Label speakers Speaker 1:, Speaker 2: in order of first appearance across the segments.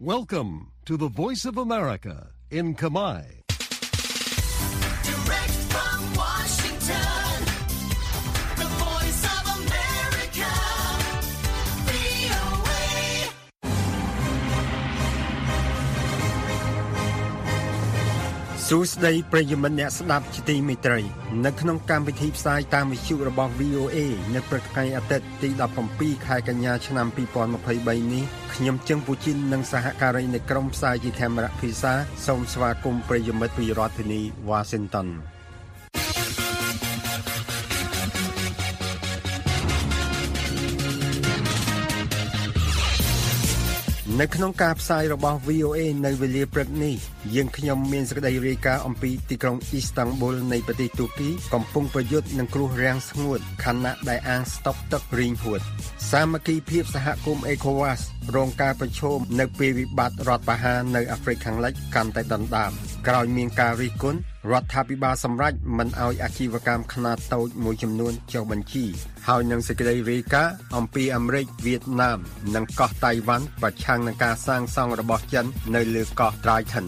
Speaker 1: Welcome to the Voice of America in Kamai.
Speaker 2: Direct from Washington, the Voice of America, VOA.
Speaker 3: សួស្តីប្រិយមិត្តអ្នកស្ដាប់ជាទីមេត្រីនៅក្នុងកម្មវិធីផ្សាយតាមវិទ្យុរបស់ VOA នៅព្រឹកថ្ងៃអាទិត្យទី17ខែកញ្ញាឆ្នាំ2023នេះខ្ញុំជឹងពូជីននិងសហការីនៃក្រុមផ្សាយជាខេមរៈភាសាសូមស្វាគមន៍ប្រិយមិត្តពីរដ្ឋធានី Washingtonនៅក្នុងការផ្សាយរបស់ VOA នៅវេលាព្រឹកនេះយើងខ្ញុំមានសេចក្តីរាយការណ៍អំពីទីក្រុងអ៊ីស្តង់ប៊ុលនៃប្រទេសទូគីកំពុងប្រយុទ្ធនឹងគ្រោះរាំងស្ងួតខណៈដែលអាងស្តុកទឹករីងហួតសាមគ្គីភាពសហគមន៍ ECOWAS រងការប្រឈមនៅពេលវិបត្តិរដ្ឋប្រហារនៅអាហ្វ្រិកខាងលិចកាន់តែដុនដាបក្រោយមានការរិះគន់រដ្ឋាភិបាលសម្រេចមិនឲ្យអាជីវកម្មខ្នាតតូចមួយចំនួនចុះបញ្ជីហើយនឹងសេចក្តីរាយការណ៍អំពីអាមេរិកវៀតណាមនិងកោះតៃវ៉ាន់ប្រឆាំងនឹងការសាងសង់របស់ចិននៅលើកោះ Triton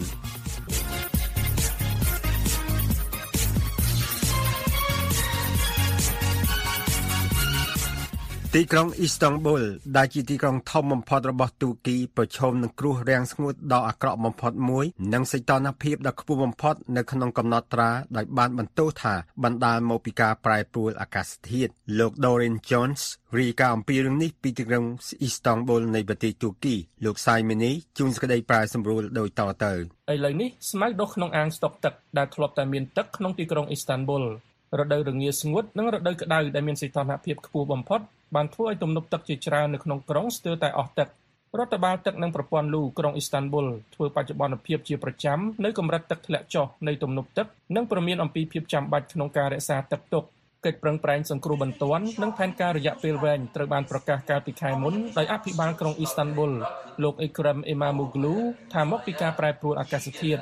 Speaker 3: ទីក្រុងអ៊ីស្តង់ប៊ុលដែលជាទីក្រុងធំបំផុតរបស់ទូគីប្រឈមនឹងគ្រោះរាំងស្ងួតដ៏អាក្រក់បំផុតមួយនិងសីតុណ្ហភាពដ៏ខ្ពស់បំផុតនៅក្នុងកំណត់ត្រាដោយបានបន្ទោសថាបណ្ដាលមកពីការប្រែប្រួលអាកាសធាតុលោក Dorian Jones រាយការណ៍អំពីរឿងនេះពីទីក្រុងអ៊ីស្តង់ប៊ុលនៃប្រទេសទូគីលោក Simony ជួនសេចក្តីប្រែសម្រួលដូចតទៅ
Speaker 4: ឥឡូវនេះស្មៅដុះក្នុងអាងស្តុកទឹកដែលធ្លាប់តែមានទឹកក្នុងទីក្រុងអ៊ីស្តង់ប៊ុលរដូវរងាស្ងួតនិងរដូវក្តៅដែលមានសីតុណ្ហភាពខ្ពស់បំផុតបានធ្វើឲ្យទំនប់ទឹកជាច្រើននៅក្នុងក្រុងស្ទើរតែអស់ទឹករដ្ឋបាលទឹកនិងប្រព័ន្ធលូក្រុងអ៊ីស្តង់ប៊ុលធ្វើបច្ចុប្បន្នភាពជាប្រចាំនៅកម្រិតទឹកធ្លាក់ចុះនៃទំនប់ទឹកនិងព្រមានអំពីភាពចាំបាច់ក្នុងការរក្សាទឹកទុកកិច្ចប្រឹងប្រែងសង្គ្រោះបន្ទាន់និងផែនការរយៈពេលវែងត្រូវបានប្រកាសកាលពីខែមុនដោយអភិបាលក្រុងអ៊ីស្តង់ប៊ុលលោក Ekrem Imamoglu ថាមកពីការប្រែប្រួលអាកាសធាតុ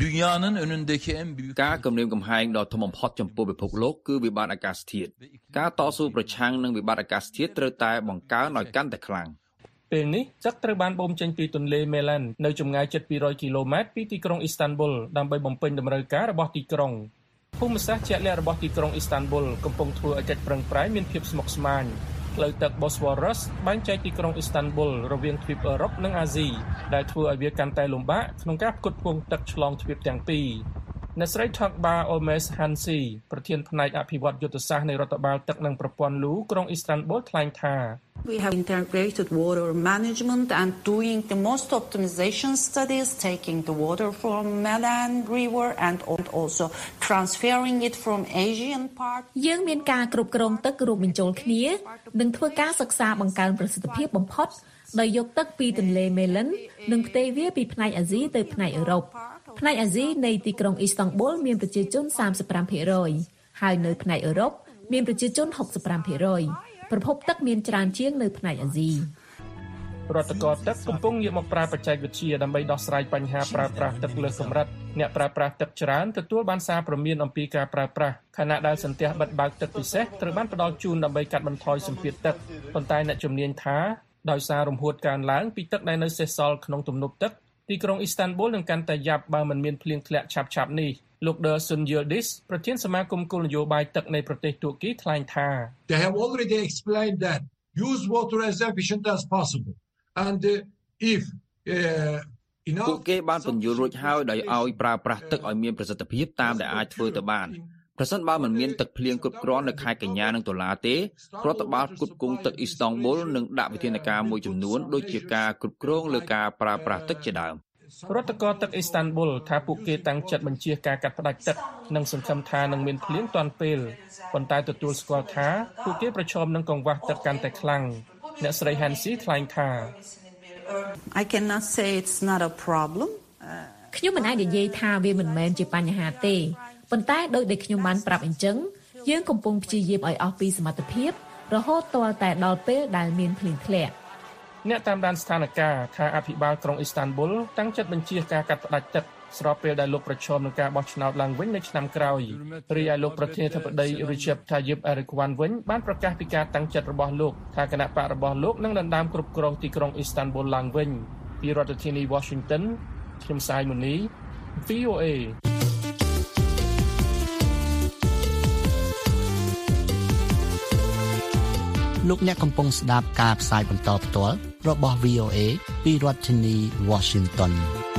Speaker 5: ការគំរាមកំហែងដ៏ធំបំផុតចំពោះពិភពលោកគឺវិបត្តិអាកាសធាតុការតស៊ូប្រឆាំងនឹងវិបត្តិអាកាសធាតុត្រូវតែបង្កើនឲ្យកាន់តែខ្លាំង
Speaker 4: ពេលនេះទឹកត្រូវបានបូមចេញពីទន្លេមេឡែននៅចម្ងាយជិត200គីឡូម៉ែត្រពីទីក្រុងអ៊ីស្តង់ប៊ុលដើម្បីបំពេញតម្រូវការរបស់ទីក្រុងភូមិសាស្ត្រជាក់លាក់របស់ទីក្រុងអ៊ីស្តង់ប៊ុលកំពុងធ្វើឲ្យកិច្ចប្រឹងប្រែងមានភាពស្មុគស្មាញផ្លូវទឹក Bosphorus បែងចែកទីក្រុងអ៊ីស្តង់ប៊ុលរវាងទ្វីបអឺរ៉ុបនិងអាស៊ីដែលធ្វើឲ្យវាកាន់តែលំបាកក្នុងការផ្គត់ផ្គង់ទឹកឆ្លងទ្វីបទាំងពីរអ្នកស្រី Thakbar Olmes Hansi ប្រធានផ្នែកអភិវឌ្ឍយុទ្ធសាស្ត្រនៃរដ្ឋបាលទឹកនិងប្រព័ន្ធលូក្រុងអ៊ីស្តង់ប៊ុលថ្លែងថា
Speaker 6: We have integrated water management and doing the most optimization studies, taking the water from Melan River and also transferring it from Asian part.
Speaker 7: យើងមានការគ្រប់គ្រងទឹករួមបញ្ចូលគ្នានិងធ្វើការសិក្សាបង្កើនប្រសិទ្ធភាពបំផុតដោយយកទឹកពីទន្លេមេឡិននិងផ្ទេរវាពីផ្នែកអាស៊ីទៅផ្នែកអឺរ៉ុបផ្នែកអាស៊ីនៃទីក្រុងអ៊ីស្តង់ប៊ុលមានប្រជាជន 35% ហើយនៅផ្នែកអឺរ៉ុបមានប្រជាជន 65%ប្រភពទឹកមានច្រើនជាងនៅផ្នែកអាស៊ី
Speaker 4: រដ្ឋកោទឹកកំពុងងាកមកប្រើបច្ចេកវិទ្យាដើម្បីដោះស្រាយបញ្ហាប្រើប្រាស់ទឹកលើសកម្រិតអ្នកប្រើប្រាស់ទឹកច្រើនទទួលបានសារព្រមានអំពីការប្រើប្រាស់ខណៈដែលសន្ទះបិទបើកទឹកពិសេសត្រូវបានផ្ដល់ជូនដើម្បីកាត់បន្ថយសម្ពាធទឹកប៉ុន្តែអ្នកជំនាញថាដោយសាររំហួតកើនឡើងពីទឹកដែលនៅសេសសល់ក្នុងទំនប់ទឹកទីក្រុងអ៊ីស្តង់ប៊ុលនឹងកាន់តែយ៉ាប់បើមិនមានភ្លៀងធ្លាក់ឆាប់ៗនេះលោក Dersun Yildiz ប្រធានសមាគមគោលនយោបាយទឹកនៃប្រទេសទូគីថ្លែងថា
Speaker 8: They have already explained that use water as efficient as possible and if
Speaker 5: ពួកគេបានពន្យល់រួចហើយដោយឲ្យប្រើប្រាស់ទឹកឲ្យមានប្រសិទ្ធភាពតាមដែលអាចធ្វើទៅបានប្រសិនបើមិនមានទឹកភ្លៀងគ្រប់គ្រាន់នៅខែកញ្ញានិងតុលាទេរដ្ឋបាលផ្គត់ផ្គង់ទឹកអ៊ីស្តង់ប៊ុលនឹងដាក់វិធានការមួយចំនួនដូចជាការគ្រប់គ្រងលើការប្រើប្រាស់ទឹកជាដើម
Speaker 4: រដ្ឋកោទឹកអ៊ីស្តង់ប៊ុលថាពួកគេតាំងចិត្តបញ្ជាការកាត់ផ្តាច់ទឹកនិងសង្ឃឹមថានឹងមានភ្លៀងទាន់ពេលប៉ុន្តែទទួលស្គាល់ថាពួកគេប្រឈមនឹងកង្វះទឹកកាន់តែខ្លាំងអ្នកស្រី Hansi ថ្លែងថា
Speaker 6: I cannot say it's not a problem
Speaker 7: ខ្ញុំមិនអាចនិយាយថាវាមិនមែនជាបញ្ហាទេប៉ុន្តែដោយដែលខ្ញុំបានប្រាប់អញ្ចឹងយើងកំពុងព្យាយាមឲ្យអស់ពីសមត្ថភាពរហូតទាល់តែដល់ពេលដែលមានភ្លៀងធ្លាក់
Speaker 4: អ្នកតាមដានស្ថានភាពថាអភិបាលក្រុងអ៊ីស្តង់ប៊ុលតាំងចិត្តបញ្ជាការកាត់ផ្តាច់ទឹកស្របពេលដែលលោកប្រឈមនឹងការបោះឆ្នោតឡើងវិញនៅឆ្នាំក្រោយរីឯលោកប្រធានាធិបតី Recep Tayyip Erdogan វិញបានប្រកាសពីការតាំងចិត្តរបស់លោកថាគណៈបករបស់លោកនឹងដណ្ដើមគ្រប់គ្រងទីក្រុងអ៊ីស្តង់ប៊ុលឡើងវិញពីរដ្ឋធានី Washington ខ្ញុំសាយមុនី VOA
Speaker 9: លោកអ្នកកំពុងស្ដាប់ការផ្សាយបន្តផ្ទាល់របស់ VOA ពីរដ្ឋធានី Washington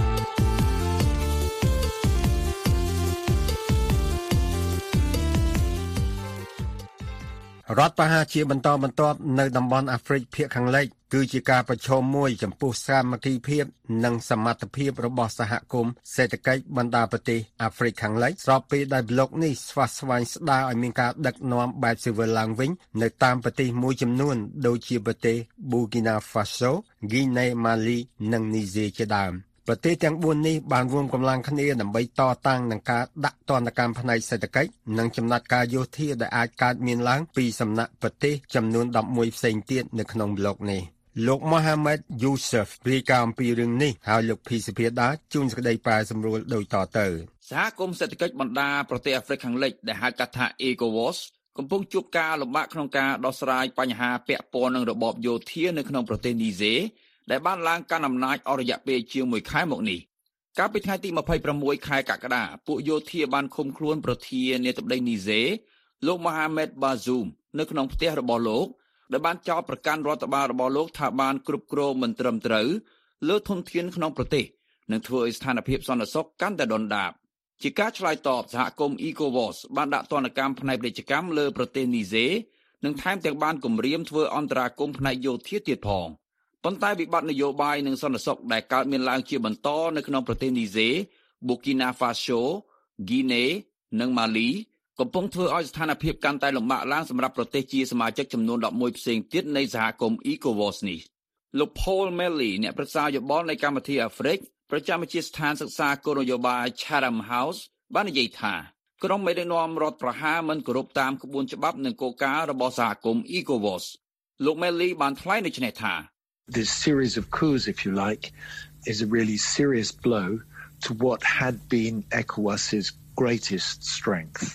Speaker 3: រដ្ឋប្រហារជាបន្តបន្ទាប់នៅតំបន់អាហ្វ្រិកភាគខាងលិចគឺជាការប្រឈមមួយចំពោះសាមគ្គីភាពនិងសមត្ថភាពរបស់សហគមន៍សេដ្ឋកិច្ចបណ្ដាប្រទេសអាហ្វ្រិកខាងលិចស្របពេលដែលប្លុកនេះស្វាស្វែងស្ដារឲ្យមានការដឹកនាំបែបស៊ីវិលឡើងវិញនៅតាមប្រទេសមួយចំនួនដូចជាប្រទេស Burkina Faso, Guinea, Mali និង Niger ជាដើមប្រទេសទាំង4នេះបានរួមកម្លាំងគ្នាដើម្បីតតាំងនឹងការដាក់ទណ្ឌកម្មផ្នែកសេដ្ឋកិច្ចនិងចំណាត់ការយោធាដែលអាចកើតមានឡើងពីសំណាក់ប្រទេសចំនួន11ផ្សេងទៀតនៅក្នុងប្លុកនេះលោក Mohamed Youssef រាយការណ៍អំពីរឿងនេះហើយលោកភីសុភាដាជួនសេចក្តីប្រែសម្រួលដូចតទៅ
Speaker 5: សហគមន៍សេដ្ឋកិច្ចបណ្ដាប្រទេសអាហ្វ្រិកខាងលិចដែលហៅកាត់ថា ECOWAS កំពុងជួបការលំបាកក្នុងការដោះស្រាយបញ្ហាពាក់ព័ន្ធនឹងរបបយោធានៅក្នុងប្រទេសនីហ្សេដែលបានឡើងកាន់អំណាចអស់រយៈពេលជាង1ខែមកនេះកាលពីថ្ងៃទី26ខែកក្កដាពួកយោធាបានឃុំខ្លួនប្រធានាធិបតីនីហ្សេលោក Mohamed Bazoum នៅក្នុងផ្ទះរបស់លោកដែលបានចោទប្រកាន់រដ្ឋបាលរបស់លោកថាបានគ្រប់គ្រងមិនត្រឹមត្រូវលើធនធានក្នុងប្រទេសនិងធ្វើឲ្យស្ថានភាពសន្តិសុខកាន់តែដុនដាបជាការឆ្លើយតបសហគមន៍ ECOWAS បានដាក់ទណ្ឌកម្មផ្នែកពាណិជ្ជកម្មលើប្រទេសនីហ្សេនិងថែមទាំងបានគំរាមធ្វើអន្តរាគមន៍ផ្នែកយោធាទៀតផងប៉ុន្តែវិបត្តិនយោបាយនិងសន្តិសុខដែលកើតមានឡើងជាបន្តនៅក្នុងប្រទេសនីហ្សេ Burkina Faso, Guinea និង Mali កំពុងធ្វើឲ្យស្ថានភាពកាន់តែលំបាកឡើងសម្រាប់ប្រទេសជាសមាជិកចំនួន11ផ្សេងទៀតនៃសហគមន៍ ECOWAS នេះលោក Paul Melly អ្នកប្រឹក្សាយោបល់នៃកម្មវិធីអាហ្វ្រិកប្រចាំវិទ្យាស្ថានសិក្សាគោលនយោបាយ Chatham House បាននិយាយថាក្រុមមេដឹកនាំរដ្ឋប្រហារមិនគោរពតាមក្បួនច្បាប់និងគោលការណ៍របស់សហគមន៍ ECOWAS លោក Melly បានថ្លែងដូចនេះថា
Speaker 10: This series of coups, if you like, is a really serious blow to what had been ECOWAS's greatest strength.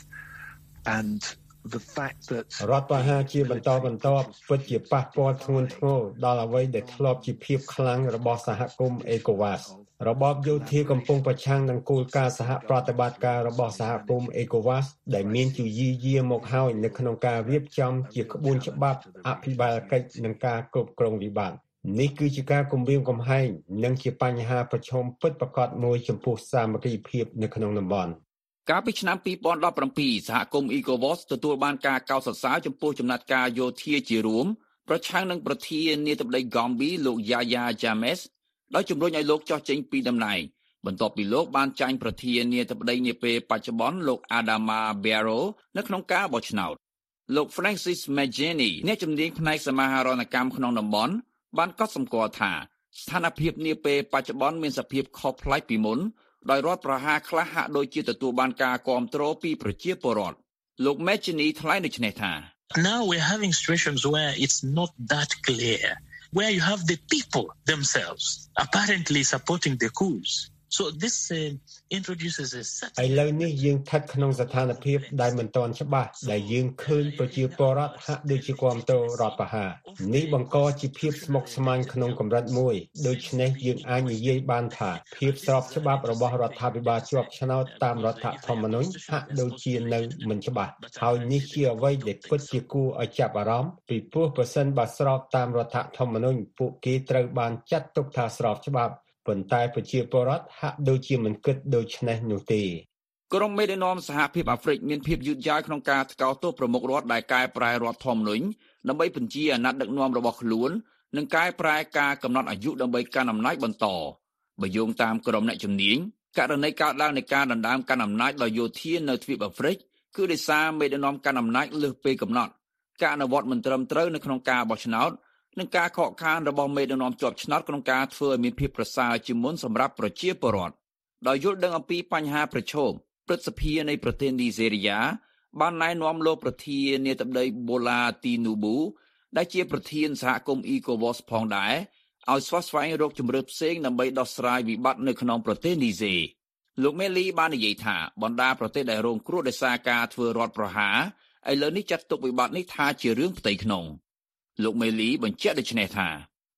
Speaker 10: And the fact that
Speaker 3: រដ្ឋប្រហារជាបន្តបន្ទាប់ពិតជាប៉ះពាល់ធ្ងន់ធ្ងរដល់អ្វីដែលធ្លាប់ជាភាពខ្លាំងរបស់សហគមន៍ ECOWAS របបយោធាកំពុងប្រឆាំងនឹងគោលការណ៍សហប្រតិបត្តិការរបស់សហគមន៍ ECOWAS ដែលមានជាយាមកហើយនៅក្នុងការរៀបចំជាក្បួនច្បាប់អភិបាលកិច្ចនិងការគ្រប់គ្រងវិបត្តិនេះគឺជាការគំរាមកំហែងនិងជាបញ្ហាប្រឈមពិតប្រាកដមួយចំពោះសាមគ្គីភាពនៅក្នុងតំបន់
Speaker 5: កាលពីឆ្នាំ2017សហគមន៍ ECOWAS ទទួលបានការកោតសរសើរចំពោះចំណាត់ការយោធាជារួមប្រឆាំងនឹងប្រធានាធិបតី Gambia លោក Yahya Jammeh ដោយជំរុញឲ្យលោកចុះចេញពីតំណែងបន្ទាប់ពីលោកបានចាញ់ប្រធានាធិបតីនាពេលបច្ចុប្បន្នលោក Adama Barrow នៅក្នុងការបោះឆ្នោតលោក Francis Mageni អ្នកជំនាញផ្នែកសមាហរណកម្មក្នុងតំបន់បានកត់សម្គាល់ថាស្ថានភាពនាពេលបច្ចុប្បន្នមានសភាពខុសប្លែកពីមុនដោយរដ្ឋប្រហារខ្លះហាក់ដូចជាទទួលបានការគាំទ្រពីប្រជាពលរដ្ឋលោក Mageni ថ្លែងដូចនេះថា
Speaker 11: Now we're having situations where it's not that clear where you have the people themselves apparently supporting the coups so this introduces a set
Speaker 3: ឥឡូវនេះយើងស្ថិតក្នុងស្ថានភាពដែលមិនទាន់ច្បាស់ដែលយើងឃើញប្រជាពលរដ្ឋហាក់ដូចជាគាំទ្ររដ្ឋប្រហារនេះបង្កជាភាពស្មុគស្មាញក្នុងកម្រិតមួយដូច្នេះយើងអាចនិយាយបានថាភាពស្របច្បាប់របស់រដ្ឋាភិបាលជាប់ឆ្នោតតាមរដ្ឋធម្មនុញ្ញហាក់ដូចជានៅមិនច្បាស់ហើយនេះជាអ្វីដែលពិតជាគួរឲ្យចាប់អារម្មណ៍ពីព្រោះប្រសិនបើស្របតាមរដ្ឋធម្មនុញ្ញពួកគេត្រូវបានចាត់ទុកថាស្របច្បាប់ប៉ុន្តែប្រជាពលរដ្ឋហាក់ដូចជាមិនគិតដូច្នេះនោះទេ
Speaker 5: ក្រុមមេដឹកនាំសហភាពអាហ្វ្រិកមានភាពយឺតយ៉ាវក្នុងការថ្កោលទោសប្រមុខរដ្ឋដែលកែប្រែរដ្ឋធម្មនុញ្ញដើម្បីបញ្ជាអាណត្តិដឹកនាំរបស់ខ្លួននិងកែប្រែការកំណត់អាយុដើម្បីកាន់អំណាចបន្តបើយោងតាមក្រុមអ្នកជំនាញករណីកើតឡើងនៃការដណ្ដើមកាន់អំណាចដោយយោធានៅទ្វីបអាហ្វ្រិកគឺដោយសារមេដឹកនាំកាន់អំណាចលើសពេលកំណត់ការអនុវត្តមិនត្រឹមត្រូវនៅក្នុងការបោះឆ្នោតនិងការខកខានរបស់មេដឹកនាំជាប់ឆ្នោតក្នុងការធ្វើឲ្យមានភាពប្រសើរជាមុនសម្រាប់ប្រជាពលរដ្ឋដោយយល់ដឹងអំពីបញ្ហាប្រឈមព្រឹទ្ធសភានៃប្រទេសនីហ្សេរីយ៉ាបានណែនាំលោកប្រធានាធិបតី Bola Tinubu ដែលជាប្រធានសហគមន៍ ECOWAS ផងដែរឲ្យស្វះស្វែងរកជម្រើសផ្សេងដើម្បីដោះស្រាយវិបត្តិនៅក្នុងប្រទេសនីហ្សេលោក Melly បាននិយាយថាបណ្ដាប្រទេសដែលរងគ្រោះដោយសារការធ្វើរដ្ឋប្រហារឥឡូវនេះចាត់ទុកវិបត្តិនេះថាជារឿងផ្ទៃក្នុងលោក Melly បញ្ជាក់ដូចនេះថា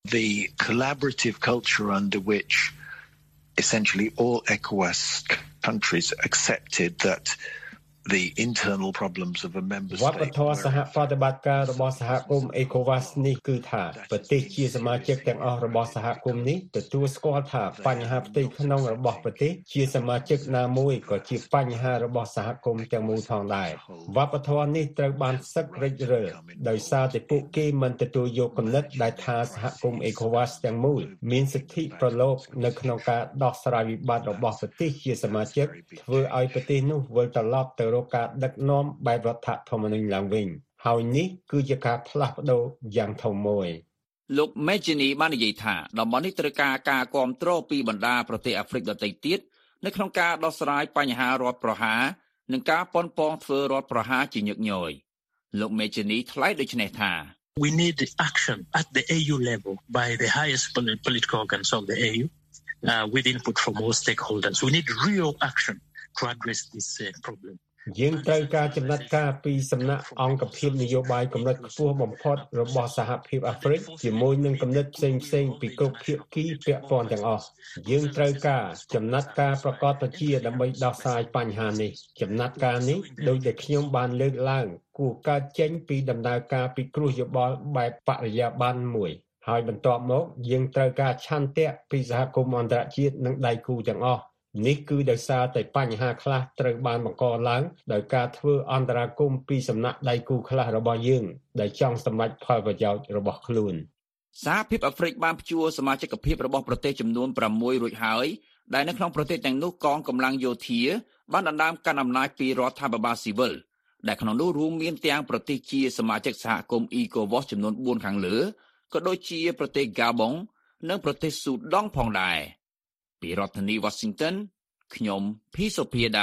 Speaker 10: The collaborative culture under which essentially all ECOWAS countries accepted that the internal problems of a member state
Speaker 12: វប្បធម៌សហប្រតិបត្តិការរបស់សហគមន៍ ECOWAS នេះគឺថាប្រទេសជាសមាជិកទាំងអស់របស់សហគមន៍នេះទទួលស្គាល់ថាបញ្ហាផ្ទៃក្នុងរបស់ប្រទេសជាសមាជិកណាមួយក៏ជាបញ្ហារបស់សហគមន៍ទាំងមូលផងដែរវប្បធម៌នេះត្រូវបានសឹករិចរិលដោយសារតែពួកគេមិនទទួលយកគំនិតដែលថាសហគមន៍ ECOWAS ទាំងមូលមានសិទ្ធិប្រឡូកនៅក្នុងការដោះស្រាយវិបត្តិរបស់ប្រទេសជាសមាជិកធ្វើឲ្យប្រទេសនោះវិលត្រឡប់ទៅរកការដឹកនាំបែបរដ្ឋធម្មនុញ្ញឡើងវិញហើយនេះគឺជាការផ្លាស់ប្ដូរយ៉ាងធំមួយ
Speaker 5: លោក Mejini បាននិយាយថាតំបន់នេះត្រូវការការគាំទ្រពីបណ្ដាប្រទេសអាហ្វ្រិកដទៃទៀតនៅក្នុងការដោះស្រាយបញ្ហារដ្ឋប្រហារនិងការប៉ុនប៉ងធ្វើរដ្ឋប្រហារជាញឹកញយលោក Mejini ថ្លែងដូចនេះថា
Speaker 11: We need action at the AU level by the highest political organs of the AU with input from all stakeholders. We need real action to address this problem.
Speaker 12: យើងត្រូវការចំណាត់ការពីសំណាក់អង្គភាពនយោបាយកម្រិតខ្ពស់បំផុតរបស់សហភាពអាហ្វ្រិកជាមួយនឹងគំនិតផ្សេងៗពីគ្រប់ភាគីពាក់ព័ន្ធទាំងអស់យើងត្រូវការចំណាត់ការប្រកបប្រជាដើម្បីដោះស្រាយបញ្ហានេះចំណាត់ការនេះដោយដែលខ្ញុំបានលើកឡើងគួរកើតចេញពីដំណើរការពិគ្រោះយោបល់បែបបរិយាបន្នមួយហើយបន្ទាប់មកយើងត្រូវការឆន្ទៈពីសហគមន៍អន្តរជាតិនិងដៃគូទាំងអស់នេះគឺដោយសារតែបញ្ហាខ្លះត្រូវបានបង្កឡើងដោយការធ្វើអន្តរាគមន៍ពីសំណាក់ដៃគូខ្លះរបស់យើងដែលចង់សម្រេចផលប្រយោជន៍របស់ខ្លួន
Speaker 5: សហភាពអាហ្វ្រិកបានព្យួរសមាជិកភាពរបស់ប្រទេសចំនួន6រួចហើយដែលនៅក្នុងប្រទេសទាំងនោះកងកម្លាំងយោធាបានដណ្ដើមកាន់អំណាចពីរដ្ឋាភិបាលស៊ីវិលដែលក្នុងនោះរួមមានទាំងប្រទេសជាសមាជិកសហគមន៍ ECOWAS ចំនួន4ខាងលើក៏ដូចជាប្រទេស Gabon និងប្រទេសស៊ូដង់ផងដែរពីរដ្ឋធានី Washington ខ្ញុំ ភីសូភាដា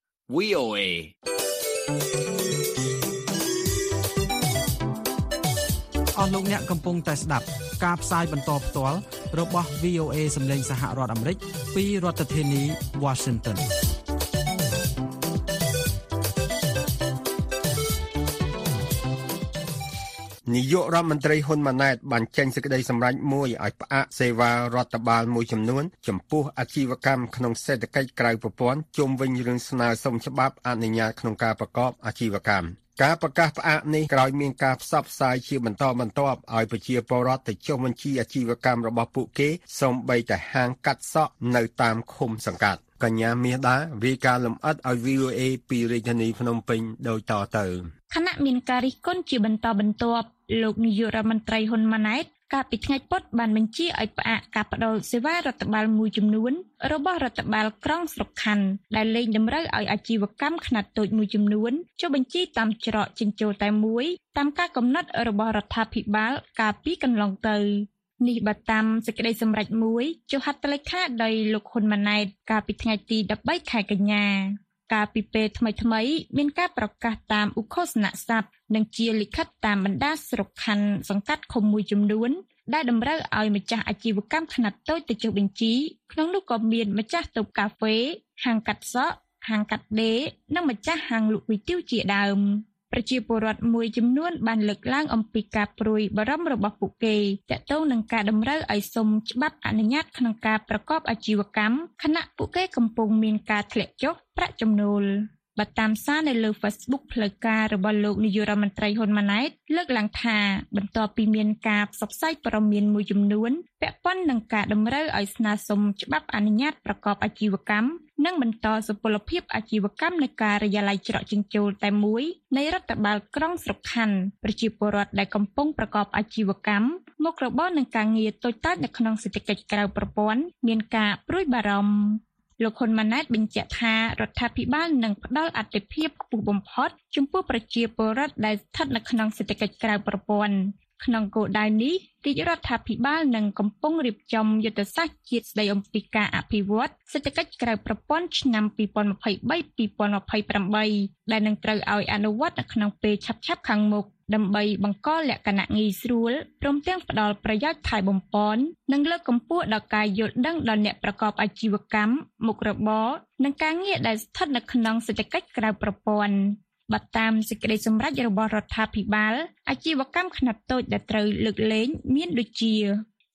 Speaker 5: VOA
Speaker 13: អស់លោកអ្នកកំពុងតែស្ដាប់ការផ្សាយបន្តផ្ទាល់របស់ VOA សម្លេងសហរដ្ឋអាមេរិកពីរដ្ឋធានី Washington
Speaker 3: នាយករដ្ឋមន្ត្រីហ៊ុនម៉ាណែតបានចេញសេចក្តីសម្រេចមួយឲ្យផ្អាកសេវារដ្ឋបាលមួយចំនួនចំពោះអាជីវកម្មក្នុងសេដ្ឋកិច្ចក្រៅប្រព័ន្ធជុំវិញរឿងស្នើសុំច្បាប់អនុញ្ញាតក្នុងការប្រកបអាជីវកម្មការប្រកាសផ្អាកនេះក្រោយមានការផ្សព្វផ្សាយជាបន្តបន្ទាប់ឲ្យប្រជាពលរដ្ឋទៅចុះបញ្ជីអាជីវកម្មរបស់ពួកគេសូម្បីតែហាងកាត់សក់នៅតាមឃុំសង្កាត់កញ្ញាមាសដារាយការណ៍លម្អិតឲ្យ VOA ពីរាជធានីភ្នំពេញដូចតទៅ
Speaker 14: ខណៈមានការរិះគន់ជាបន្តបន្ទាប់លោកនាយករដ្ឋមន្ត្រីហ៊ុនម៉ាណែតកាលពីថ្ងៃពុធបានបញ្ជាឲ្យផ្អាកការផ្តល់សេវារដ្ឋបាលមួយចំនួនរបស់រដ្ឋបាលក្រុងស្រុកខណ្ឌដែលលែងតម្រូវឲ្យអាជីវកម្មខ្នាតតូចមួយចំនួនចុះបញ្ជីតាមច្រកចិញ្ចោលតែមួយតាមការកំណត់របស់រដ្ឋាភិបាលកាលពីកន្លងទៅនេះបើតាមសេចក្តីសម្រេចមួយចុះហត្ថលេខាដោយលោកហ៊ុនម៉ាណែតកាលពីថ្ងៃទី13ខែកញ្ញាកាលពីពេលថ្មីៗមានការប្រកាសតាមឧឃោសនស័ព្ទនិងជាលិខិតតាមបណ្ដាស្រុកខណ្ឌសង្កាត់ឃុំមួយចំនួនដែលតម្រូវឲ្យម្ចាស់អាជីវកម្មខ្នាតតូចទៅចុះបញ្ជីក្នុងនោះក៏មានម្ចាស់តូបកាហ្វេហាងកាត់សក់ហាងកាត់ដេរនិងម្ចាស់ហាងលក់គុយទាវជាដើមប្រជាពលរដ្ឋមួយចំនួនបានលើកឡើងអំពីការព្រួយបារម្ភរបស់ពួកគេទាក់ទងនឹងការតម្រូវឲ្យសុំច្បាប់អនុញ្ញាតក្នុងការប្រកបអាជីវកម្មខណៈពួកគេកំពុងមានការធ្លាក់ចុះប្រាក់ចំណូលបើតាមសារនៅលើ Facebook ផ្លូវការរបស់លោកនាយករដ្ឋមន្ត្រីហ៊ុនម៉ាណែតលើកឡើងថាបន្ទាប់ពីមានការផ្សព្វផ្សាយព័ត៌មានមួយចំនួនពាក់ព័ន្ធនឹងការតម្រូវឲ្យស្នើសុំច្បាប់អនុញ្ញាតប្រកបអាជីវកម្មនិងបន្តសុពលភាពអាជីវកម្មនៅការិយាល័យច្រកចិញ្ចោលតែមួយនៃរដ្ឋបាលក្រុងស្រុកខណ្ឌប្រជាពលរដ្ឋដែលកំពុងប្រកបអាជីវកម្មមុខរបរនឹងការងារតូចតាចនៅក្នុងសេដ្ឋកិច្ចក្រៅប្រព័ន្ធមានការព្រួយបារម្ភលោកហ៊ុនម៉ាណែតបញ្ជាក់ថារដ្ឋាភិបាលនឹងផ្ដល់អាទិភាពខ្ពស់បំផុតចំពោះប្រជាពលរដ្ឋដែលស្ថិតនៅក្នុងសេដ្ឋកិច្ចក្រៅប្រព័ន្ធក្នុងគោលដៅនេះរាជរដ្ឋាភិបាលនឹងកំពុងរៀបចំយុទ្ធសាស្ត្រជាតិស្តីអំពីការអភិវឌ្ឍសេដ្ឋកិច្ចក្រៅប្រព័ន្ធឆ្នាំ2023-2028ដែលនឹងត្រូវឲ្យអនុវត្តនៅក្នុងពេលឆាប់ៗខាងមុខដើម្បីបង្កលក្ខណៈងាយស្រួលព្រមទាំងផ្ដល់ប្រយោជន៍ថែបំប៉ននិងលើកកម្ពស់ដល់ការយល់ដឹងដល់អ្នកប្រកបអាជីវកម្មមុខរបរនិងការងារដែលស្ថិតនៅក្នុងសេដ្ឋកិច្ចក្រៅប្រព័ន្ធបើតាមសេចក្តីសម្រេចរបស់រដ្ឋាភិបាលអាជីវកម្មខ្នាតតូចដែលត្រូវលើកលែងមានដូចជា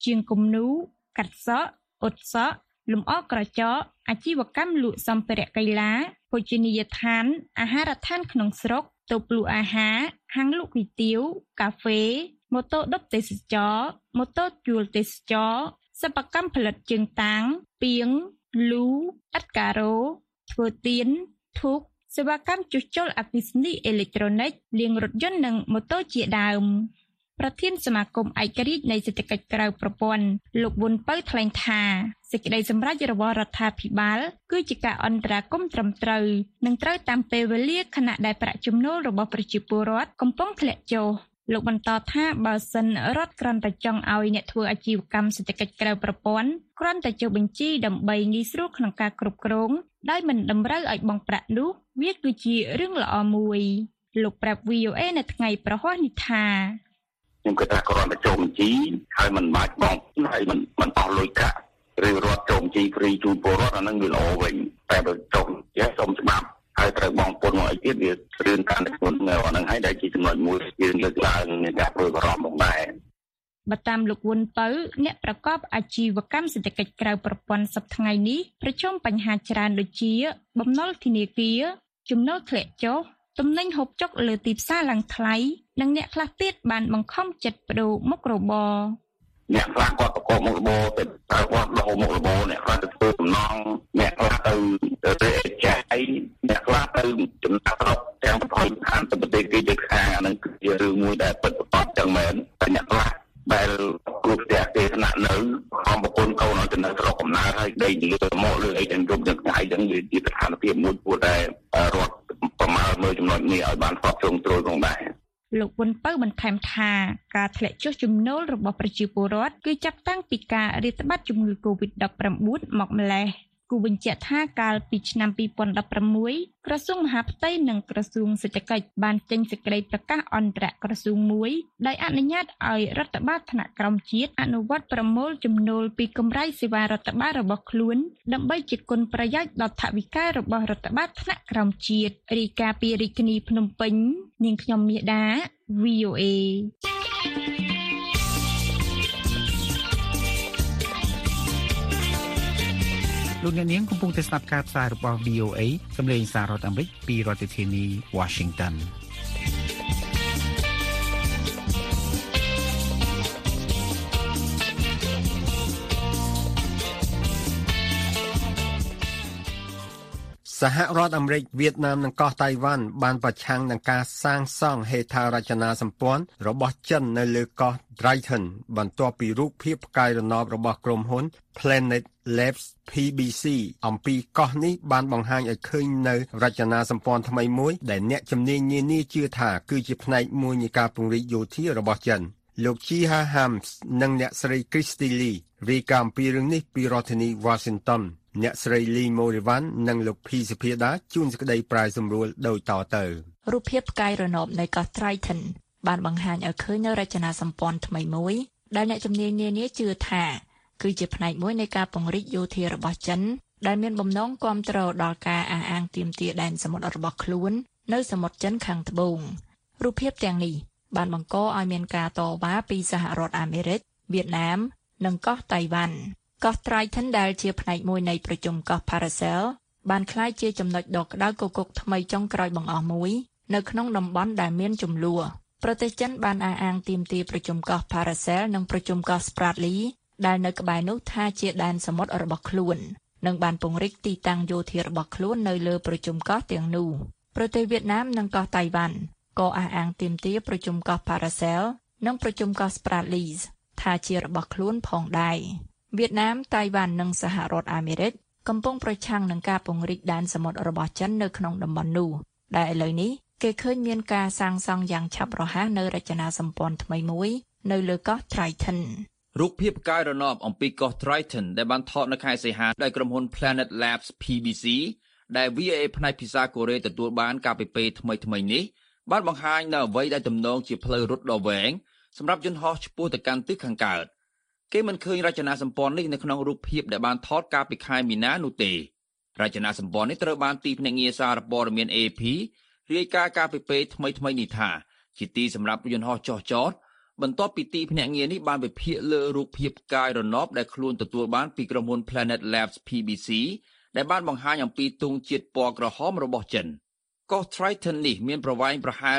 Speaker 14: ជាងគំនូកាត់សក់អ៊ុតសក់លំអក្រចកអាជីវកម្មលក់សម្ភារៈកីឡាភោជនីយដ្ឋានអាហារដ្ឋានក្នុងស្រុកតូបលក់អាហារហាងលក់គុយទាវកាហ្វេម៉ូតូឌុបទេសចរម៉ូតូជួលទេសចរសិប្បកម្មផលិតជើងតាំងពាងលូឥដ្ឋការ៉ូធ្វើទៀនធូបសេវាកម្មជួសជុលអគ្គិសនីអេឡិចត្រូនិកលាងរថយន្តនិងម៉ូតូជាដើមប្រធានសមាគមឯករាជ្យនៃសេដ្ឋកិច្ចក្រៅប្រព័ន្ធលោកវុនពៅថ្លែងថាសេចក្តីសម្រេចរបស់រដ្ឋាភិបាលគឺជាការអន្តរាគមន៍ត្រឹមត្រូវនិងត្រូវតាមពេលវេលាខណៈដែលប្រាក់ចំណូលរបស់ប្រជាពលរដ្ឋកំពុងធ្លាក់ចុះលោកបន្តថាបើសិនរដ្ឋគ្រាន់តែចង់ឲ្យអ្នកធ្វើអាជីវកម្មសេដ្ឋកិច្ចក្រៅប្រព័ន្ធគ្រាន់តែចុះបញ្ជីដើម្បីងាយស្រួលក្នុងការគ្រប់គ្រងដោយមិនតម្រូវឲ្យបង់ប្រាក់នោះវាគឺជារឿងល្អមួយលោកប្រាប់ VOA នៅថ្ងៃប្រហ័សនេះថា
Speaker 15: ខ្ញុំគិតថាគ្រាន់តែចុះបញ្ជីហើយមិនបាច់បង់ហើយមិនអស់លុយកាក់ឬរដ្ឋចុះបញ្ជីហ្វ្រីជូនពលរដ្ឋអានឹងវាល្អវិញតែបើចុះសុំច្បាប់ហើយត្រូវបង់ពន្ធមកអីទៀតវារឿងការដឹកនាំអានឹងហើយដែលជាចំណុចមួយយើងលើកឡើងនៃការធ្វើបារម្ភផងដែរ
Speaker 14: បើតាមលោកវុនពៅអ្នកប្រកបអាជីវកម្មសេដ្ឋកិច្ចក្រៅប្រព័ន្ធសប្តាហ៍ថ្ងៃនេះប្រឈមបញ្ហាច្រើនដូចជាបំណុលធនាគារចំណូលធ្លាក់ចុះទំនិញហូបចុកលើទីផ្សារឡើងថ្លៃនិងអ្នកខ្លះទៀតបានបង្ខំចិត្តប្តូរមុខរបរ
Speaker 15: អ្នកខ្លះគាត់ប្រកបមុខរបរទៅគាត់ដោមុខរបរអ្នកខ្លះទៅធ្វើសំណង់អ្នកខ្លះទៅចាយអ្នកខ្លះទៅចំណាក់ស្រុកទាំងប្រទេសខាងទៅប្រទេសគេទៅខាងអានឹងគឺជារឿងមួយដែលពិតប្រាកដចឹងមែនតែអ្នកខ្លះដែលគ្រប់ផ្ទះគេថ្នាក់នៅខំប្រពន្ធកូនឲ្យទៅនៅស្រុកកំណើតហើយដេកលើមកលើអីទាំងយប់ទាំងថ្ងៃចឹងវាជាស្ថានភាពមួយគួរតែរត់ប្រមាណមើលចំណុចនេះឲ្យបានស្បជុំត្រួតផងដែរ
Speaker 14: លោកវុនពៅបន្ថែមថាការធ្លាក់ចុះចំណូលរបស់ប្រជាពលរដ្ឋគឺចាប់តាំងពីការរាតត្បាតជំងឺ Covid-19 មកម្លេះគូបញ្ជាក់ថាកាលពីឆ្នាំ2016ក្រសួងមហាផ្ទៃនិងក្រសួងសេដ្ឋកិច្ចបានចេញសេចក្តីប្រកាសអន្តរក្រសួងមួយដែលអនុញ្ញាតឲ្យរដ្ឋបាលថ្នាក់ក្រោមជាតិអនុវត្តប្រមូលចំណូលពីកម្រៃសេវារដ្ឋបាលរបស់ខ្លួនដើម្បីជាគុណប្រយោជន៍ដល់ថវិការបស់រដ្ឋបាលថ្នាក់ក្រោមជាតិរាយការណ៍ពីរាជធានីភ្នំពេញនាងខ្ញុំមាសដា VOA
Speaker 13: លោកអ្នកនាងកំពុងតែស្ដាប់ការផ្សាយរបស់ VOA សម្លេងសាររដ្ឋអាមេរិកពីរដ្ឋធានី Washington
Speaker 3: សហរដ្ឋអាមេរិកវៀតណាមនិងកោះតៃវ៉ាន់បានប្រឆាំងនឹងការសាងសង់ហេដ្ឋារចនាសម្ព័ន្ធរបស់ចិននៅលើកោះ Triton បន្ទាប់ពីរូបភាពផ្កាយរណបរបស់ក្រុមហ៊ុន Planet Labs PBC អំពីកោះនេះបានបង្ហាញឲ្យឃើញនៅរចនាសម្ព័ន្ធថ្មីមួយដែលអ្នកជំនាញនានាជឿថាគឺជាផ្នែកមួយនៃការពង្រីកយោធារបស់ចិនលោក Jiha Hams និងអ្នកស្រី Christy Lee រាយការណ៍ពីរឿងនេះពីរដ្ឋធានី Washingtonអ្នកស្រី Lee Morivan និងលោក P សុភាដាជួនសេចក្តីប្រាយសម្រួលដូចតទៅ
Speaker 16: រូបភាពផ្កាយរណបនៃកោះ Triton បានបង្ហាញឲ្យឃើញនៅរចនាសម្ព័ន្ធថ្មីមួយដែលអ្នកជំនាញនានាជឿថាគឺជាផ្នែកមួយនៃការពង្រីកយោធារបស់ចិនដែលមានបំណងគាំទ្រដល់ការអះអាងទាមទារដែនសមុទ្ររបស់ខ្លួននៅសមុទ្រចិនខាងត្បូងរូបភាពទាំងនេះបានបង្កឲ្យមានការតវ៉ាពីសហរដ្ឋអាមេរិកវៀតណាមនិងកោះតៃវ៉ាន់កោះ Triton ដែលជាផ្នែកមួយនៃប្រជុំកោះ Paracel បានក្លាយជាចំណុចដ៏ក្តៅគគុកថ្មីចុងក្រោយបង្អស់មួយនៅក្នុងតំបន់ដែលមានជម្លោះប្រទេសចិនបានអះអាងទាមទារប្រជុំកោះ Paracel និងប្រជុំកោះ Spratly ដែលនៅក្បែរនោះថាជាដែនសមុទ្ររបស់ខ្លួននិងបានពង្រីកទីតាំងយោធារបស់ខ្លួននៅលើប្រជុំកោះទាំងនោះប្រទេសវៀតណាមនិងកោះតៃវ៉ាន់ក៏អះអាងទាមទារប្រជុំកោះ Paracel និងប្រជុំកោះ Spratly ថាជារបស់ខ្លួនផងដែរវៀតណាមតៃវ៉ាន់និងសហរដ្ឋអាមេរិកកំពុងប្រឆាំងនឹងការពង្រីកដែនសមុទ្ររបស់ចិននៅក្នុងតំបន់នោះដែលឥឡូវនេះគេឃើញមានការសាងសង់យ៉ាងឆាប់រហ័សនៅរចនាសម្ព័ន្ធថ្មីមួយនៅលើកោះ Triton
Speaker 5: រូបភាពផ្កាយរណបអំពីកោះ Triton ដែលបានថតនៅខែសីហាដោយក្រុមហ៊ុន Planet Labs PBC ដែល VOA ផ្នែកភាសាកូរ៉េទទួលបានកាលពីពេលថ្មីៗនេះបានបង្ហាញនៅអ្វីដែលទំនងជាផ្លូវរត់ដ៏វែងសម្រាប់យន្តហោះឆ្ពោះទៅកាន់ទិសខាងកើតគេមិនឃើញរចនាសម្ព័ន្ធនេះនៅក្នុងរូបភាពដែលបានថតកាលពីខែមីនានោះទេរចនាសម្ព័ន្ធនេះត្រូវបានទីភ្នាក់ងារសារព័ត៌មាន AP រាយការណ៍កាលពីពេលថ្មីៗនេះថាជាទីសម្រាប់យន្តហោះចុះចតបន្ទាប់ពីទីភ្នាក់ងារនេះបានវិភាគលើរូបភាពផ្កាយរណបដែលខ្លួនទទួលបានពីក្រុមហ៊ុន Planet Labs PBC ដែលបានបង្ហាញអំពីទង់ជាតិពណ៌ក្រហមរបស់ចិនកោះ Triton នេះមានប្រវែងប្រហែល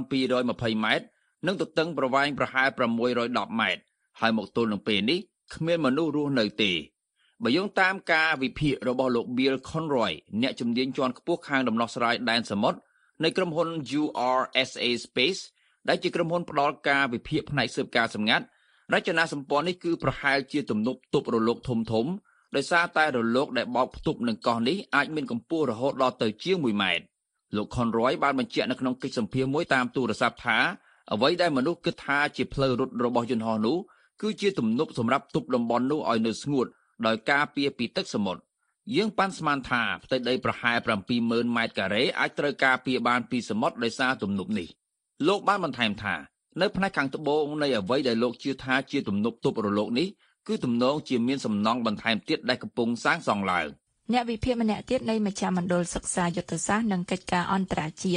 Speaker 5: 1220 ម៉ែត្រនិងទទឹងប្រវែងប្រហែល 610 ម៉ែត្រហើយមកទល់នឹងពេលនេះគ្មានមនុស្សរស់នៅទេបើយោងតាមការវិភាគរបស់លោក Bill Conroy អ្នកជំនាញជាន់ខ្ពស់ខាងដំណោះស្រាយដែនសមុទ្រនៃក្រុមហ៊ុន URSA Space ដែលជាក្រុមហ៊ុនផ្ដល់ការវិភាគផ្នែកស៊ើបការសម្ងាត់រចនាសម្ព័ន្ធនេះគឺប្រហែលជាទំនប់ទប់រលកធំៗដោយសារតែរលកដែលបោកផ្ទប់នឹងកោះនេះអាចមានកម្ពស់រហូតដល់ទៅជាង1ម៉ែត្រលោក Conroy បានបញ្ជាក់នៅក្នុងកិច្ចសម្ភាសន៍មួយតាមទូរស័ព្ទថាអ្វីដែលមនុស្សគិតថាជាផ្លូវរត់របស់យន្តហោះនោះគឺជាទំនប់សម្រាប់ទប់តំបន់នោះឲ្យនៅស្ងួតដោយការពារពីទឹកសមុទ្រយើងប៉ាន់ស្មានថាផ្ទៃដីប្រហែល 70000 ម៉ែត្រការ៉េអាចត្រូវការពារបានពីសមុទ្រដោយសារទំនប់នេះលោកបានបន្ថែមថានៅផ្នែកខាងត្បូងនៃអ្វីដែលលោកជឿថាជាទំនប់ទប់រលកនេះគឺទំនងជាមានសំណង់បន្ថែមទៀតដែលកំពុងសាងសង់ឡើង
Speaker 16: អ្នកវិភាគម្នាក់ទៀតនៃមជ្ឈមណ្ឌលសិក្សាយុទ្ធសាស្ត្រនិងកិច្ចការអន្តរជាតិ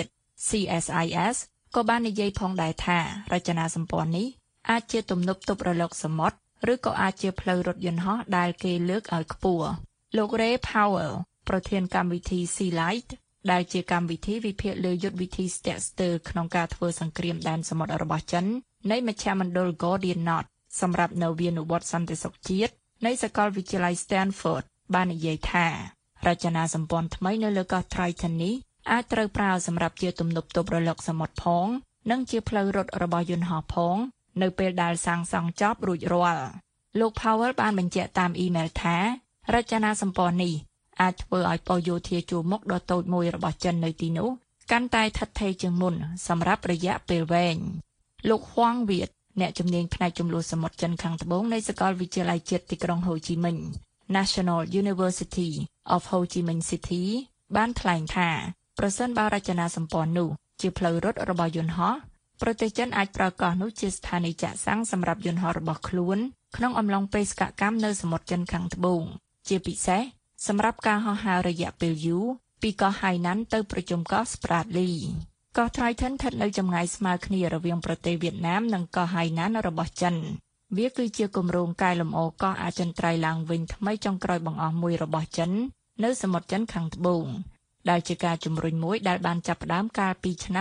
Speaker 16: CSIS ក៏បាននិយាយផងដែរថារចនាសម្ព័ន្ធនេះអាចជាទំនប់ទប់រលកសមុទ្រឬក៏អាចជាផ្លូវរថយន្តហោះដែលគេលើកឲ្យខ្ពស់លោក Ray Powell ប្រធានកម្មវិធី Sea Light ដែលជាកម្មវិធីវិភាគលើយុទ្ធវិធីស្ទាក់ស្ទើរក្នុងការធ្វើសង្គ្រាមដែនសមុទ្ររបស់ចិននៃមជ្ឈមណ្ឌល Gordian Knot សម្រាប់នវានុវត្តន៍សន្តិសុខជាតិនៃសាកលវិទ្យាល័យ Stanford បាននិយាយថារចនាសម្ព័ន្ធថ្មីនៅលើកោះ Triton នេះអាចត្រូវប្រើសម្រាប់ជាទំនប់ទប់រលកសមុទ្រផងនិងជាផ្លូវរត់របស់យន្តហោះផងនៅពេលដែលសាងសង់ចប់រួចរាល់លោក Powell បានបញ្ជាក់តាមអ៊ីមែលថារចនាសម្ព័ន្ធនេះអាចធ្វើឲ្យប៉ុស្តិ៍យោធាជួរមុខដ៏តូចមួយរបស់ចិននៅទីនោះកាន់តែថិតថេរជាងមុនសម្រាប់រយៈពេលវែងលោក Huang Viet អ្នកជំនាញផ្នែកចំនួនសមុទ្រចិនខាងត្បូងនៃសាកលវិទ្យាល័យជាតិទីក្រុងហូជីមិញ National University of Ho Chi Minh City បានថ្លែងថាប្រសិនបើរចនាសម្ព័ន្ធនោះជាផ្លូវរត់របស់យន្តហោះប្រទេសចិនអាចប្រើកោះនោះជាស្ថានីយ៍ចាក់សាំងសម្រាប់យន្តហោះរបស់ខ្លួនក្នុងអំឡុងបេសកកម្មនៅសមុទ្រចិនខាងត្បូងជាពិសេសសម្រាប់ការហោះហើររយៈពេលយូរពីកោះហៃណានទៅប្រជុំកោះ Spratly កោះ Triton ស្ថិតនៅចម្ងាយស្មើគ្នារវាងប្រទេសវៀតណាមនិងកោះហៃណានរបស់ចិនវាគឺជាគម្រោងកែលម្អកោះអចិន្ត្រៃយ៍ឡើងវិញថ្មីចុងក្រោយបង្អស់មួយរបស់ចិននៅសមុទ្រចិនខាងត្បូងដែលជាការជំរុញមួយដែលបានចាប់ផ្ដើមកាលពីឆ្នាំ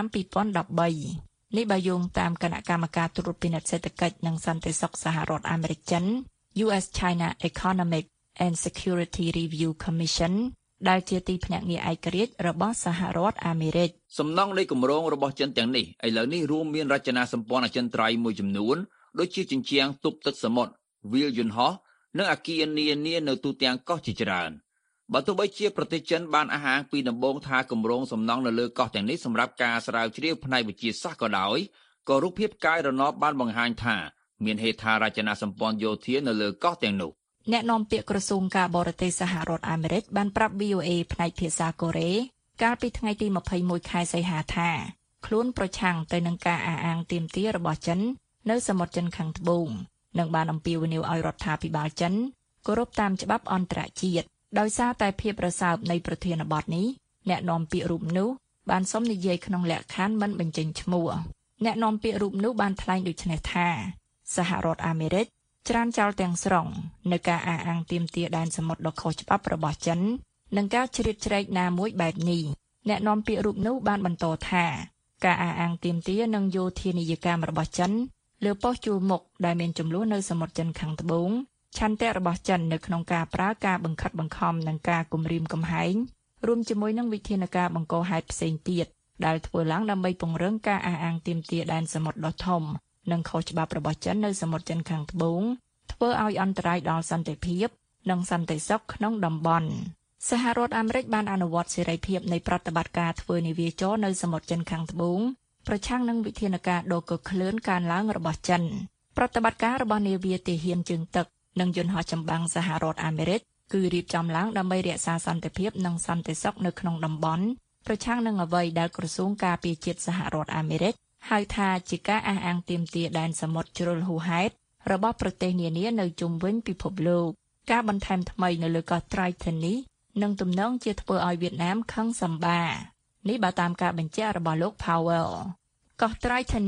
Speaker 16: 2013នេះបើយោងតាមគណៈកម្មការត្រួតពិនិត្យសេដ្ឋកិច្ចនិងសន្តិសុខសហរដ្ឋអាមេរិកចិន US-China Economic and Security Review Commission ដែលជាទីភ្នាក់ងារឯករាជ្យរបស់សហរដ្ឋអាមេរិក
Speaker 5: សំណង់នៃគម្រោងរបស់ចិនទាំងនេះឥឡូវនេះរួមមានរចនាសម្ព័ន្ធអចិន្ត្រៃយ៍មួយចំនួនដូចជាជញ្ជាំងទប់ទឹកសមុទ្រវាលយន្តហោះនិងអគារនានានៅទូទាំងកោះជាច្រើនបើទោះបីជាប្រទេសចិនបានអះអាងពីដំបូងថាគម្រោងសំណង់នៅលើកោះទាំងនេះសម្រាប់ការស្រាវជ្រាវផ្នែកវិទ្យាសាស្ត្រក៏ដោយក៏រូបភាពកាយរណបបានបង្ហាញថាមានហេដ្ឋារចនាសម្ព័ន្ធយោធានៅលើកោះទាំងនោះ
Speaker 16: អ្នកនាំពាក្យក្រសួងការបរទេសសហរដ្ឋអាមេរិកបានប្រាប់ VOA ផ្នែកភាសាកូរ៉េកាលពីថ្ងៃទី21ខែសីហាថាខ្លួនប្រឆាំងទៅនឹងការអះអាងទាមទាររបស់ចិននៅសមុទ្រចិនខាងត្បូងនិងបានអំពាវនាវឲ្យរដ្ឋាភិបាលចិនគោរពតាមច្បាប់អន្តរជាតិដោយសារតែភាពរសើបនៃប្រធានបទនេះអ្នកនាំពាក្យរូបនោះបានសុំនិយាយក្នុងលក្ខខណ្ឌមិនបញ្ចេញឈ្មោះអ្នកនាំពាក្យរូបនោះបានថ្លែងដូចនេះថាសហរដ្ឋអាមេរិកច្រានចោលទាំងស្រុងនៅការអះអាងទាមទារដែនសមុទ្រដ៏ខុសច្បាប់របស់ចិននិងការជ្រៀតជ្រែកណាមួយបែបនេះអ្នកនាំពាក្យរូបនោះបានបន្តថាការអះអាងទាមទារនិងយោធានីយកម្មរបស់ចិនលើប៉ុស្តិ៍ជួរមុខដែលមានចំនួននៅសមុទ្រចិនខាងត្បូងឆន្ទៈរបស់ចិននៅក្នុងការប្រើការបង្ខិតបង្ខំនិងការគំរាមកំហែងរួមជាមួយនឹងវិធានការបង្កហេតុផ្សេងទៀតដែលធ្វើឡើងដើម្បីពង្រឹងការអះអាងទាមទារដែនសមុទ្រដ៏ធំនិងខុសច្បាប់របស់ចិននៅសមុទ្រចិនខាងត្បូងធ្វើឲ្យអន្តរាយដល់សន្តិភាពនិងសន្តិសុខក្នុងតំបន់សហរដ្ឋអាមេរិកបានអនុវត្តសេរីភាពនៃប្រតិបត្តិការធ្វើនាវាចរនៅសមុទ្រចិនខាងត្បូងប្រឆាំងនឹងវិធានការដ៏កក្លឿនកើនឡើងរបស់ចិនប្រតិបត្តិការរបស់នាវាទាហានជើងទឹកនិងយន្តហោះចម្បាំងសហរដ្ឋអាមេរិកគឺរៀបចំឡើងដើម្បីរក្សាសន្តិភាពនិងសន្តិសុខនៅក្នុងតំបន់ប្រឆាំងនឹងអ្វីដែលក្រសួងការពារជាតិសហរដ្ឋអាមេរិកហៅថាជាការអះអាងទាមទារដែនសមុទ្រជ្រុលហួសហេតុរបស់ប្រទេសនានានៅជុំវិញពិភពលោកការបន្ថែមថ្មីនៅលើកោះ Triton នេះនឹងទំនងជាធ្វើឲ្យវៀតណាមខឹងសម្បានេះបើតាមការបញ្ជាក់របស់លោក Powell កោះ Triton នេះ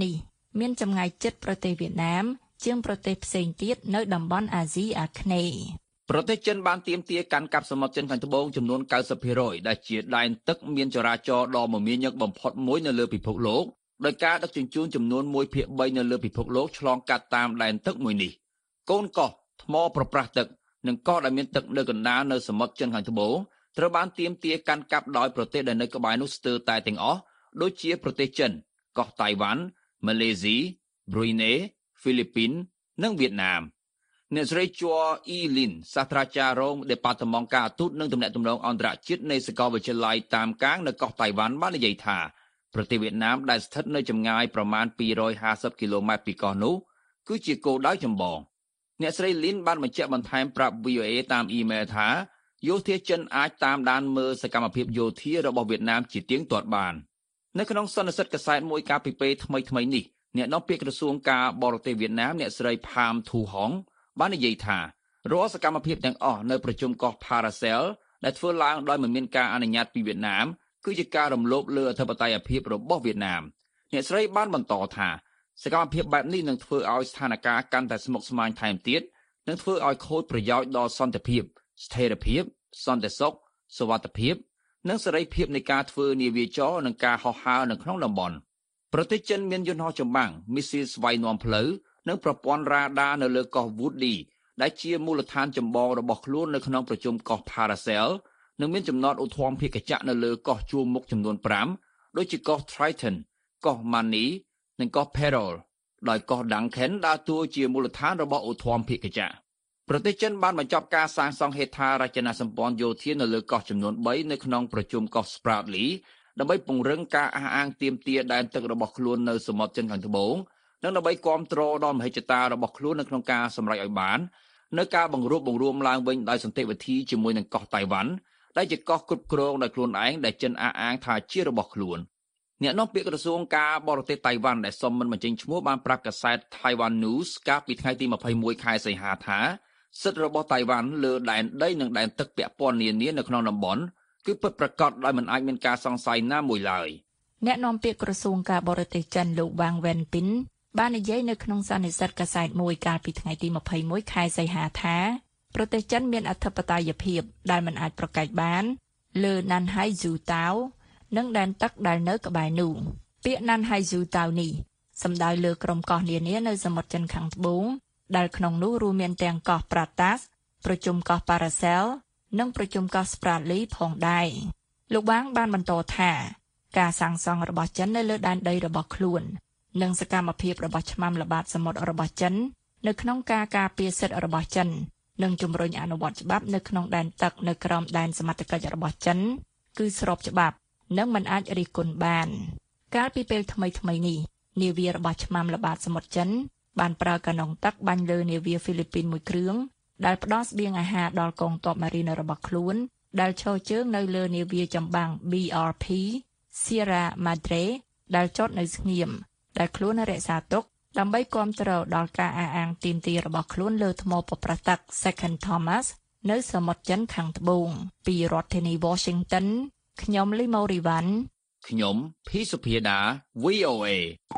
Speaker 16: មានចម្ងាយជិតប្រទេសវៀតណាមជាងប្រទេសផ្សេងទៀតនៅតំបន់អាស៊ីអាគ្នេយ៍
Speaker 5: ប្រទេសចិនបានទាមទារកាន់កាប់សមុទ្រចិនខាងត្បូងចំនួន 90% ដែលជាដែនទឹកមានចរាចរណ៍ដ៏មមាញឹកបំផុតមួយនៅលើពិភពលោកដោយការដឹកជញ្ជូនចំនួន 1/3 នៅលើពិភពលោកឆ្លងកាត់តាមដែនទឹកមួយនេះកូនកោះថ្មប្រប្រាស់ទឹកនិងកោះដែលមានទឹកនៅកណ្ដាលនៅសមុទ្រចិនខាងត្បូងត្រូវបានទាមទារកាន់កាប់ដោយប្រទេសដែលនៅក្បែរនោះស្ទើរតែទាំងអស់ដូចជាប្រទេសចិនកោះតៃវ៉ាន់ម៉ាឡេស៊ីប្រ៊ុយណេហ្វីលីពីននិងវៀតណាមអ្នកស្រីជ័រអ៊ីលីនសាស្ត្រាចារ្យរងដេប៉ាតឺម៉ង់ការទូតនិងទំនាក់ទំនងអន្តរជាតិនៃសាកលវិទ្យាល័យតាមកាងនៅកោះតៃវ៉ាន់បាននិយាយថាប្រទេសវៀតណាមដែលស្ថិតនៅចម្ងាយប្រមាណ250គីឡូម៉ែត្រពីកោះនោះគឺជាគោលដៅចម្បងអ្នកស្រីលីនបានបញ្ជាក់បន្ថែមប្រាប់ VOA តាមអ៊ីមែលថាយោធាចិនអាចតាមដានមើលសកម្មភាពយោធារបស់វៀតណាមជាទៀងទាត់បាននៅក្នុងសន្និសីទកាសែតមួយកាលពីពេលថ្មីនេះអ្នកនាំពាក្យក្រសួងការបរទេសវៀតណាមអ្នកស្រីផាមធូហុងបាននិយាយថារាល់សកម្មភាពទាំងអស់នៅប្រជុំកោះ Paracel ដែលធ្វើឡើងដោយមិនមានការអនុញ្ញាតពីវៀតណាមគឺជាការរំលោភលើអធិបតេយ្យភាពរបស់វៀតណាមអ្នកស្រីបានបន្តថាសកម្មភាពបែបនេះនឹងធ្វើឲ្យស្ថានភាពកាន់តែស្មុគស្មាញថែមទៀតនិងធ្វើឲ្យខូចប្រយោជន៍ដល់សន្តិភាពស្ថិរភាពសន្តិសុខសុវត្ថិភាពនិងសេរីភាពនៃការធ្វើនាវាចរនិងការហោះហើរនៅក្នុងតំបន់ប្រទេសចិនមានយន្តហោះចម្បាំងមីស៊ីលស្វ័យនាំផ្លូវនិងប្រព័ន្ធរ៉ាដានៅលើកោះ Woody ដែលជាមូលដ្ឋានចម្បងរបស់ខ្លួននៅក្នុងប្រជុំកោះ Paracel និងមានចំណតឧទ្ធម្ភាគចក្រនៅលើកោះជួរមុខចំនួន5ដូចជាកោះ Triton កោះ Mani និងកោះ Pearl ដោយកោះ Duncan ដើរតួជាមូលដ្ឋានរបស់ឧទ្ធម្ភាគចក្រប្រទេសចិនបានបញ្ចប់ការសាងសង់ហេដ្ឋារចនាសម្ព័ន្ធយោធានៅលើកោះចំនួន3នៅក្នុងប្រជុំកោះ Spratly ដើម្បីពង្រឹងការអះអាងទាមទារដែនទឹករបស់ខ្លួននៅសមុទ្រចិនខាងត្បូងនិងដើម្បីគាំទ្រដល់មហិច្ឆតារបស់ខ្លួននៅក្នុងការសម្រេចឲ្យបាននៅការបង្រួបបង្រួមឡើងវិញដោយសន្តិវិធីជាមួយនឹងកោះតៃវ៉ាន់ដែលជាកោះគ្រប់គ្រងដោយខ្លួនឯងដែលចិនអះអាងថាជារបស់ខ្លួនអ្នកនាំពាក្យក្រសួងការបរទេសតៃវ៉ាន់ដែលសុំមិនបញ្ចេញឈ្មោះបានប្រាប់កាសែត Taiwan News កាលពីថ្ងៃទី21ខែសីហាថាសិទ្ធិរបស់តៃវ៉ាន់លើដែនដីនិងដែនទឹកពាក់ព័ន្ធនានានៅក្នុងតំបន់គឺពិតប្រាកដដោយមិនអាចមានការសង្ស័យណាមួយឡើយ
Speaker 16: អ្នកនាំពាក្យក្រសួងការបរទេសចិនលោកវ៉ាងវ៉ែនពីនបាននិយាយនៅក្នុងសន្និសីទកាសែតមួយកាលពីថ្ងៃទី21ខែសីហាថាប្រទេសចិនមានអធិបតេយ្យភាពដែលមិនអាចប្រកែកបានលើណានហៃស៊ូតាវនិងដែនទឹកដែលនៅក្បែរនោះពាក្យណានហៃស៊ូតាវនេះសំដៅលើក្រុមកោះនានានៅសមុទ្រចិនខាងត្បូងដែលក្នុងនោះរួមមានទាំងកោះ Pratas ប្រជុំកោះ Paracel និងប្រជុំកោះ Spratly ផងដែរលោកបាងបានបន្តថាការសាងសង់របស់ចិននៅលើដែនដីរបស់ខ្លួននិងសកម្មភាពរបស់ឆ្មាំល្បាតសមុទ្ររបស់ចិននៅក្នុងការការពារសិទ្ធិរបស់ចិននិងជំរុញអនុវត្តច្បាប់នៅក្នុងដែនទឹកនៅក្រោមដែនសមត្ថកិច្ចរបស់ចិនគឺស្របច្បាប់និងមិនអាចរិះគន់បានកាលពីពេលថ្មីនេះនាវារបស់ឆ្មាំល្បាតសមុទ្រចិនបានប្រើកាណុងទឹកបាញ់លើនាវាហ្វីលីពីនមួយគ្រឿងដែលផ្ដល់ស្បៀងអាហារដល់កងទ័ពម៉ារីនរបស់ខ្លួនដែលឈរជើងនៅលើនាវាចម្បាំង BRP Sierra Madre ដែលចតនៅស្ងៀមដែលខ្លួនរក្សាទុកដើម្បីគាំទ្រដល់ការអះអាងទាមទាររបស់ខ្លួនលើថ្មប្រប្រាស់ទឹក Second Thomas នៅសមុទ្រចិនខាងត្បូងពីរដ្ឋធានី Washington ខ្ញុំលីម៉ូរីវ៉ាន់
Speaker 5: ខ្ញុំភីសុភាដា VOA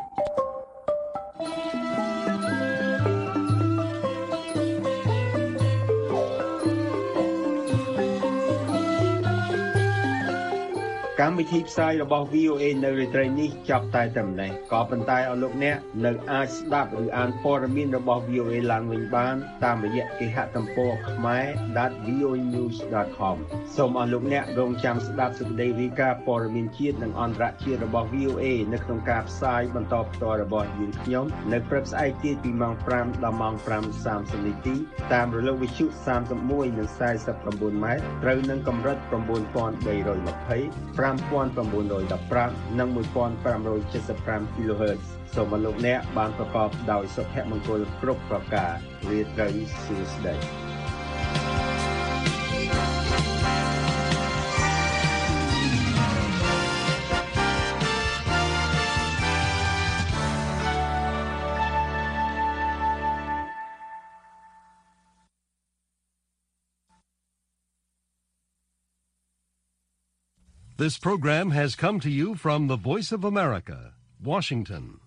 Speaker 3: កម្មវិធីផ្សាយរបស់ VOA នៅរាត្រីនេះចាប់តែប៉ុណ្ណេះក៏ប៉ុន្តែអស់លោកអ្នកនៅអាចស្ដាប់ឬអានព័ត៌មានរបស់ VOA ឡើងវិញបានតាមរយៈគេហទំព័រkhmer.voanews.com សូមអស់លោកអ្នករងចាំស្ដាប់សេចក្តីរាយការណ៍ព័ត៌មានជាតិនិងអន្តរជាតិរបស់ VOA នៅក្នុងការផ្សាយបន្តផ្ទាល់របស់យើងខ្ញុំនៅព្រឹកស្អែកទៀតពីម៉ោង 5 ដល់ម៉ោង 5:30 នាទីតាមរលកវិទ្យុ 31 និង 49 ម៉ែត្រត្រូវនឹងកម្រិត 9320 5915 និង 1575 kHz សូមអរលោកអ្នកបានប្រកបដោយសុភមង្គលគ្រប់ប្រការរាត្រីសួស្តី
Speaker 1: This program has come to you from the Voice of America, Washington.